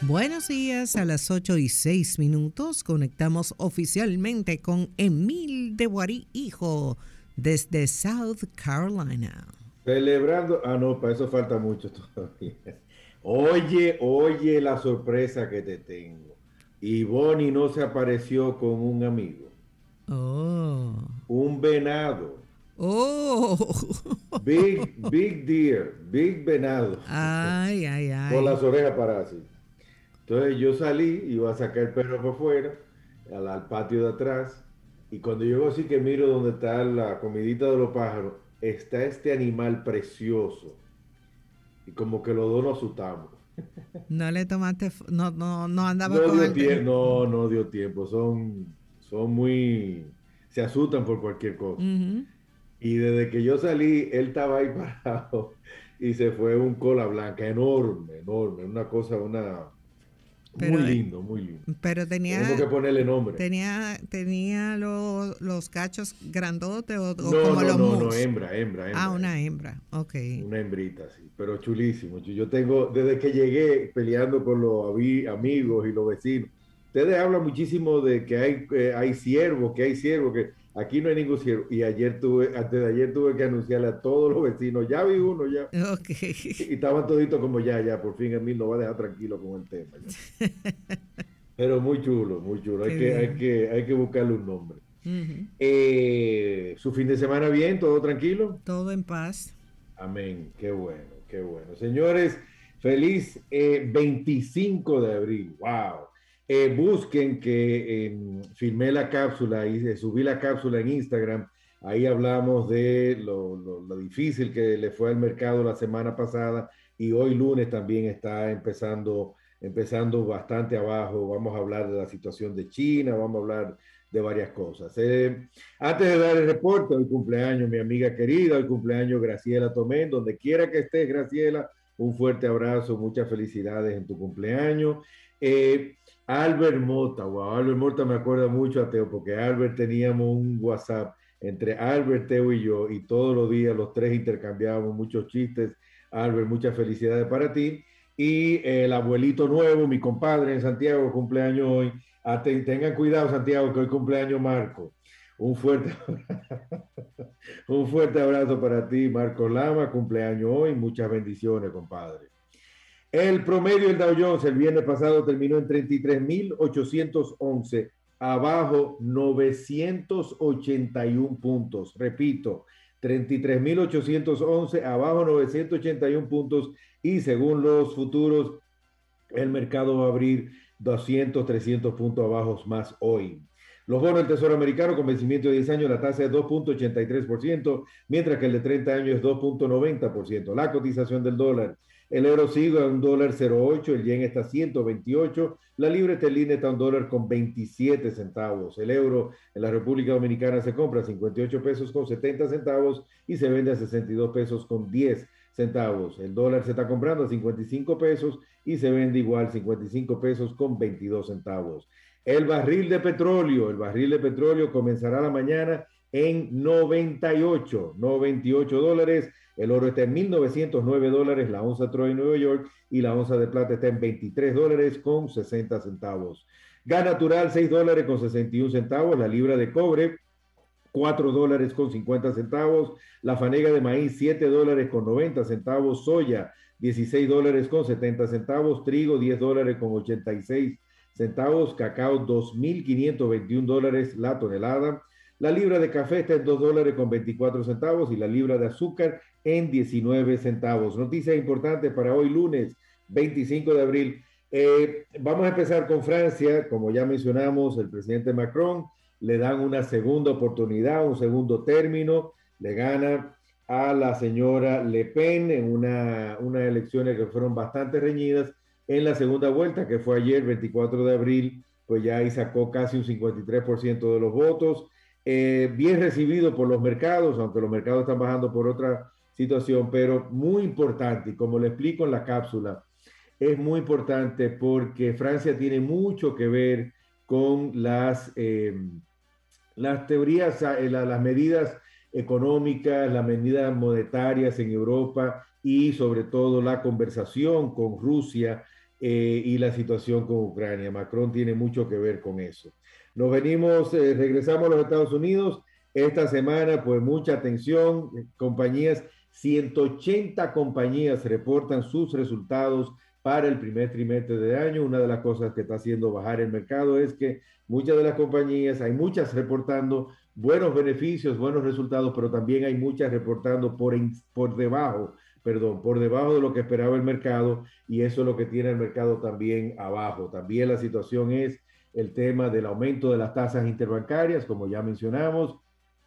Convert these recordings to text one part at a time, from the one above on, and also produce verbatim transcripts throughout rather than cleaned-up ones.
Buenos días, a las ocho y seis minutos conectamos oficialmente con Emil de Guarí, hijo, desde South Carolina. Celebrando, ah no, para eso falta mucho todavía. Oye, oye la sorpresa que te tengo. Y Bonnie no se apareció con un amigo, Oh. un venado. Oh. Big, big deer, big venado, Ay, ay, con ay. las orejas paradas así. Entonces yo salí, iba a sacar el perro por fuera, al, al patio de atrás, y cuando llego así que miro donde está la comidita de los pájaros, está este animal precioso, y como que los dos nos asustamos. No le tomaste, f- no, no, no andaba No con dio el... te- tiempo, no, no dio tiempo, son, son muy, se asustan por cualquier cosa. Ujú. Y desde que yo salí, él estaba ahí parado y se fue un cola blanca enorme, enorme, una cosa, una, muy Pero, eh, lindo, muy lindo. pero Tenemos tenía, que ponerle nombre. tenía, tenía lo- los cachos grandotes o, o No, como no, los no, no, mus. hembra, hembra, Ah, hembra, una hembra. hembra. Ok. Una hembrita, sí, pero chulísimo. Yo tengo, desde que llegué peleando con los avi- amigos y los vecinos, ustedes hablan muchísimo de que hay, eh, hay ciervos, que hay ciervos, que aquí no hay ningún ciervo. Y ayer tuve, antes de ayer tuve que anunciarle a todos los vecinos, ya vi uno, ya. Ok. Y estaban toditos como ya, ya, por fin Emil nos va a dejar tranquilo con el tema. Ya. Pero muy chulo, muy chulo. Hay Qué que, hay bien. que, hay que buscarle un nombre. Ujú. Eh, ¿su fin de semana bien? ¿Todo tranquilo? Todo en paz. Amén, qué bueno, qué bueno. Señores, feliz eh, veinticinco de abril, wow. Eh, busquen que eh, filmé la cápsula y eh, subí la cápsula en Instagram. Ahí hablamos de lo, lo, lo difícil que le fue al mercado la semana pasada y hoy lunes también está empezando, empezando bastante abajo. Vamos a hablar de la situación de China, vamos a hablar de varias cosas. Eh, antes de dar el reporte, hoy cumpleaños mi amiga querida, hoy cumpleaños Graciela Tomén, donde quiera que estés, Graciela, un fuerte abrazo, muchas felicidades en tu cumpleaños. Eh, Albert Mota, wow, Albert Mota me acuerda mucho a Teo, porque Albert teníamos un WhatsApp entre Albert, Teo y yo, y todos los días los tres intercambiábamos muchos chistes. Albert, muchas felicidades para ti. Y el abuelito nuevo, mi compadre en Santiago, cumpleaños hoy. Ah, ten, tengan cuidado, Santiago, que hoy cumpleaños Marco. Un fuerte, un fuerte abrazo para ti, Marco Lama, cumpleaños hoy. Muchas bendiciones, compadre. El promedio del Dow Jones el viernes pasado terminó en treinta y tres mil ochocientos once, abajo novecientos ochenta y uno puntos. Repito, treinta y tres mil ochocientos once, abajo novecientos ochenta y uno puntos. Y según los futuros, el mercado va a abrir doscientos, trescientos puntos abajo más hoy. Los bonos del Tesoro americano con vencimiento de diez años, la tasa es dos punto ochenta y tres por ciento, mientras que el de treinta años es dos punto noventa por ciento. La cotización del dólar, el euro sigue a un dólar cero ocho, el yen está a ciento veintiocho, la libra esterlina está a un dólar con veintisiete centavos. El euro en la República Dominicana se compra a cincuenta y ocho pesos con setenta centavos y se vende a sesenta y dos pesos con diez centavos. El dólar se está comprando a cincuenta y cinco pesos y se vende igual cincuenta y cinco pesos con veintidós centavos. El barril de petróleo, el barril de petróleo comenzará la mañana en noventa y ocho, noventa y ocho dólares. El oro está en mil novecientos nueve dólares, la onza Troy en Nueva York y la onza de plata está en veintitrés dólares con sesenta centavos. Gas natural seis dólares con sesenta y uno centavos, la libra de cobre cuatro dólares con cincuenta centavos, la fanega de maíz siete dólares con noventa centavos, soya dieciséis dólares con setenta centavos, trigo diez dólares con ochenta y seis centavos, cacao dos mil quinientos veintiún dólares la tonelada, la libra de café está en dos dólares con veinticuatro centavos y la libra de azúcar en diecinueve centavos. Noticias importantes para hoy lunes veinticinco de abril. Eh, vamos a empezar con Francia, como ya mencionamos, el presidente Macron le dan una segunda oportunidad, un segundo término, le gana a la señora Le Pen en una, unas elecciones que fueron bastante reñidas. En la segunda vuelta, que fue ayer, veinticuatro de abril, pues ya ahí sacó casi un cincuenta y tres por ciento de los votos. Eh, bien recibido por los mercados, aunque los mercados están bajando por otra situación, pero muy importante, y como le explico en la cápsula, es muy importante porque Francia tiene mucho que ver con las, eh, las teorías, eh, la, las medidas económicas, las medidas monetarias en Europa y sobre todo la conversación con Rusia eh, y la situación con Ucrania. Macron tiene mucho que ver con eso. Nos venimos, eh, regresamos a los Estados Unidos. Esta semana, pues mucha atención, compañías, ciento ochenta compañías reportan sus resultados para el primer trimestre de año. Una de las cosas que está haciendo bajar el mercado es que muchas de las compañías, hay muchas reportando buenos beneficios, buenos resultados, pero también hay muchas reportando por, en, por debajo, perdón, por debajo de lo que esperaba el mercado, y eso es lo que tiene el mercado también abajo. También la situación es el tema del aumento de las tasas interbancarias, como ya mencionamos.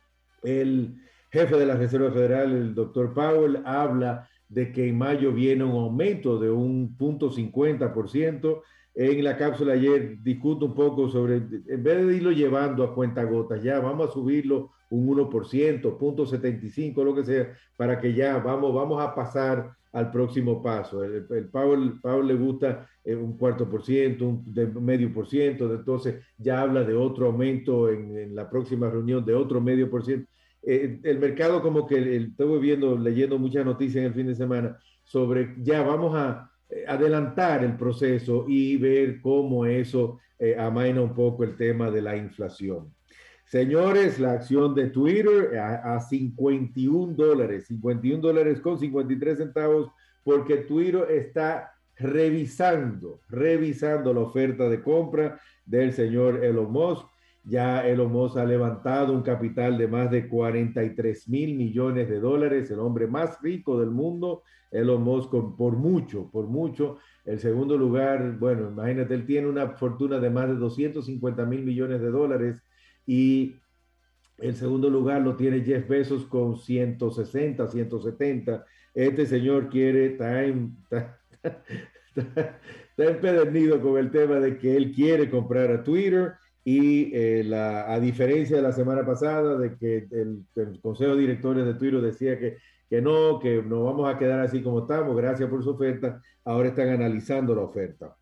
El jefe de la Reserva Federal, el doctor Powell, habla de que en mayo viene un aumento de un punto cincuenta por ciento. En la cápsula ayer discuto un poco sobre, en vez de irlo llevando a cuentagotas, ya vamos a subirlo un uno por ciento, punto setenta y cinco, lo que sea, para que ya vamos, vamos a pasar al próximo paso. El, el Powell, Powell le gusta eh, un cuarto por ciento, un de medio por ciento, entonces ya habla de otro aumento en, en la próxima reunión de otro medio por ciento. Eh, el mercado como que el, estuve viendo, leyendo muchas noticias en el fin de semana sobre ya vamos a eh, adelantar el proceso y ver cómo eso eh, amaina un poco el tema de la inflación. Señores, la acción de Twitter a, a cincuenta y un dólares, cincuenta y un dólares con cincuenta y tres centavos, porque Twitter está revisando, revisando la oferta de compra del señor Elon Musk. Ya Elon Musk ha levantado un capital de más de cuarenta y tres mil millones de dólares, el hombre más rico del mundo, Elon Musk con, por mucho, por mucho. El segundo lugar, bueno, imagínate, él tiene una fortuna de más de doscientos cincuenta mil millones de dólares, y el segundo lugar lo tiene Jeff Bezos con ciento sesenta, ciento setenta. Este señor quiere, está, en, está, está, está empedernido con el tema de que él quiere comprar a Twitter. Y eh, la, a diferencia de la semana pasada, de que el, el Consejo de Directores de Twitter decía que, que no, que nos vamos a quedar así como estamos, gracias por su oferta, ahora están analizando la oferta.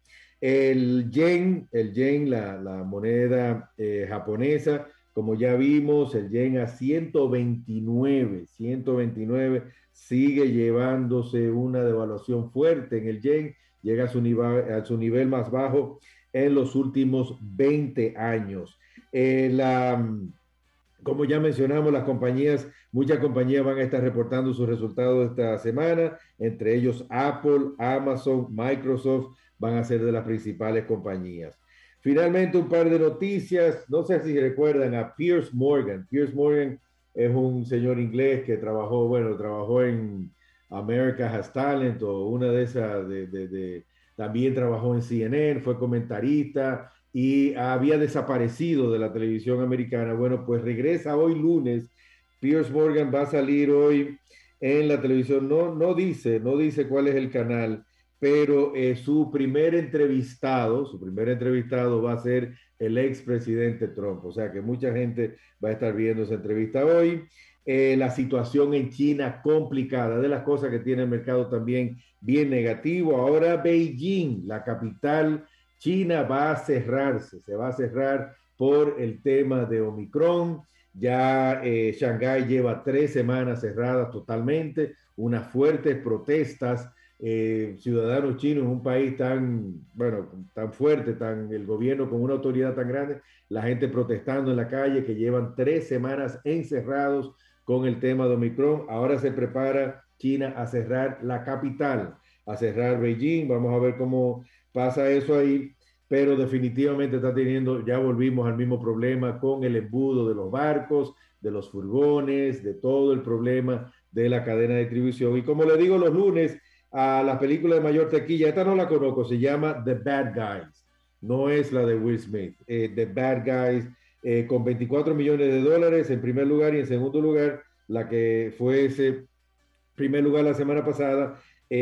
El yen, el yen, la, la moneda eh, japonesa, como ya vimos, el yen a ciento veintinueve, ciento veintinueve, sigue llevándose una devaluación fuerte en el yen, llega a su nivel, a su nivel más bajo en los últimos veinte años. Eh, la, como ya mencionamos, las compañías, muchas compañías van a estar reportando sus resultados esta semana, entre ellos Apple, Amazon, Microsoft, van a ser de las principales compañías. Finalmente, un par de noticias, no sé si recuerdan a Piers Morgan. Piers Morgan es un señor inglés que trabajó, bueno, trabajó en America Has Talent o una de esas de, de, de también trabajó en C N N, fue comentarista y había desaparecido de la televisión americana. Bueno, pues regresa hoy lunes. Piers Morgan va a salir hoy en la televisión. No, no dice, no dice cuál es el canal, pero eh, su primer entrevistado, su primer entrevistado va a ser el expresidente Trump. O sea que mucha gente va a estar viendo esa entrevista hoy. Eh, la situación en China complicada, de las cosas que tiene el mercado también bien negativo. Ahora Beijing, la capital china, va a cerrarse, se va a cerrar por el tema de Omicron. Ya eh, Shanghái lleva tres semanas cerradas totalmente, unas fuertes protestas. Eh, ciudadanos chinos en un país tan, bueno, tan fuerte, tan, el gobierno con una autoridad tan grande, la gente protestando en la calle, que llevan tres semanas encerrados con el tema de Omicron. Ahora se prepara China a cerrar la capital, a cerrar Beijing. Vamos a ver cómo pasa eso ahí, pero definitivamente está teniendo, ya volvimos al mismo problema con el embudo de los barcos, de los furgones, de todo el problema de la cadena de distribución. Y como le digo los lunes, a la película de mayor taquilla, esta no la conozco, se llama The Bad Guys, no es la de Will Smith, eh, The Bad Guys, eh, con veinticuatro millones de dólares en primer lugar, y en segundo lugar, la que fue ese primer lugar la semana pasada,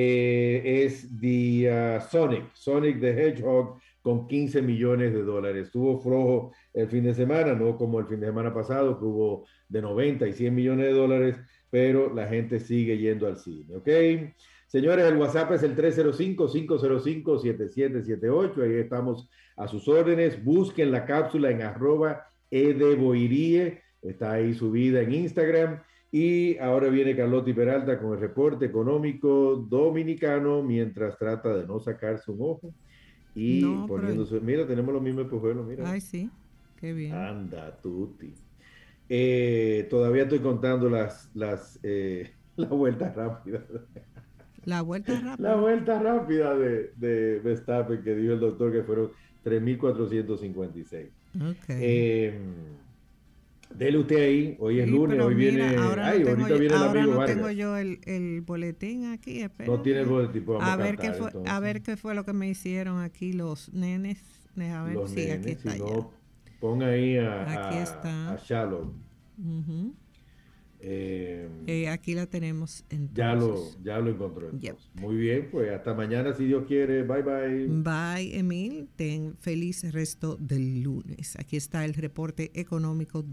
eh, es The uh, Sonic, Sonic the Hedgehog, con quince millones de dólares. Estuvo flojo el fin de semana, no como el fin de semana pasado, que hubo de noventa y cien millones de dólares, pero la gente sigue yendo al cine, ¿ok? Señores, el WhatsApp es el tres cero cinco, cinco cero cinco, siete siete siete ocho. Ahí estamos a sus órdenes. Busquen la cápsula en arroba edeboirie. Está ahí subida en Instagram. Y ahora viene Carlotti Peralta con el reporte económico dominicano mientras trata de no sacarse un ojo y No, pero, poniéndose, mira, tenemos los mismos espejuelos, mira, ay, sí, qué bien. anda, tuti. Eh, todavía estoy contando las, las, eh, la vuelta rápida. La vuelta La rápida. vuelta rápida de, de Verstappen que dijo el doctor que fueron tres mil cuatrocientos cincuenta y seis. Ok. Eh, Dele usted ahí, hoy es Sí, lunes, pero hoy mira, viene, ahora no ay, tengo ahorita yo, viene el ahora amigo no tengo Vargas. yo el, el boletín aquí, No tiene el espérate. boletín, pues vamos A a ver qué cantar fue, a entonces. ver qué fue lo que me hicieron aquí los nenes. A ver, Los sí, aquí nenes, si está ya. no, pon ahí a, Aquí a, a está. Shallow. Ujú. Eh, Eh, aquí la tenemos ya lo, entonces. ya lo encontró Yep. entonces. Muy bien, pues hasta mañana si Dios quiere. Bye bye. Bye, Emil. Ten feliz resto del lunes. Aquí está el reporte económico